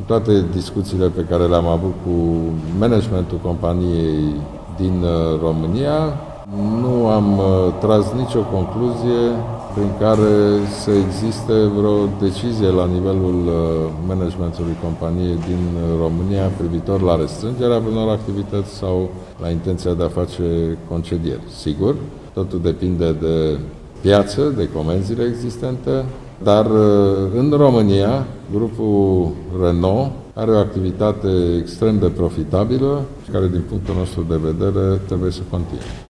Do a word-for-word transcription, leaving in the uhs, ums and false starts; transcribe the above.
toate discuțiile pe care le-am avut cu managementul companiei din România, nu am tras nicio concluzie prin care să existe vreo decizie la nivelul managementului companiei din România privitor la restrângerea unor activități sau la intenția de a face concedieri. Sigur, totul depinde de piață, de comenzile existente, dar în România, grupul Renault are o activitate extrem de profitabilă, care din punctul nostru de vedere trebuie să continue.